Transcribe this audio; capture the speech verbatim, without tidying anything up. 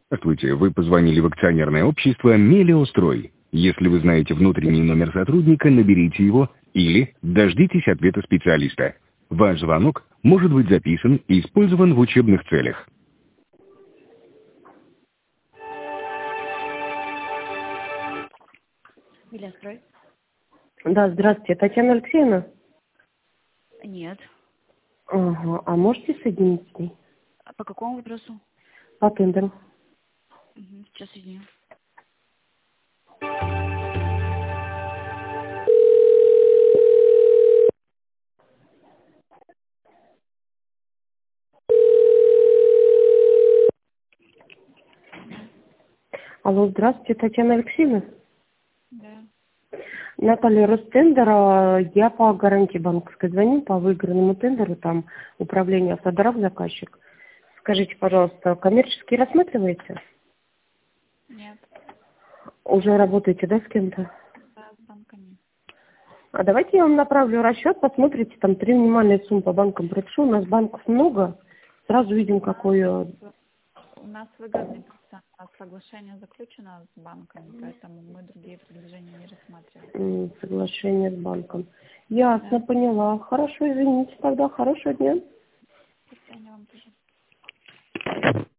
Здравствуйте, вы позвонили в акционерное общество «Мелиострой». Если вы знаете внутренний номер сотрудника, наберите его или дождитесь ответа специалиста. Ваш звонок может быть записан и использован в учебных целях. Мелиострой? Да, здравствуйте, Татьяна Алексеевна? Нет. Ага, а можете соединить с ней? А по какому вопросу? По тендеру. Угу, сейчас соединю. Алло, здравствуйте, Татьяна Алексеевна? Да. Наталья Ростендера, я по гарантии банковской звоню, по выигранному тендеру, там управление автодорог, заказчик. Скажите, пожалуйста, коммерчески рассматриваете? Нет. Уже работаете, да, с кем-то? Да, с банками. А давайте я вам направлю расчет, посмотрите, там три минимальные суммы по банкам пропишу, у нас банков много, сразу видим, какой... э, У нас выгодный процент, у нас соглашение заключено с банками, поэтому мы другие предложения не рассматриваем. м, соглашение с банком. Ясно, Да. поняла. Хорошо, извините тогда, хорошего дня. До свидания вам тоже.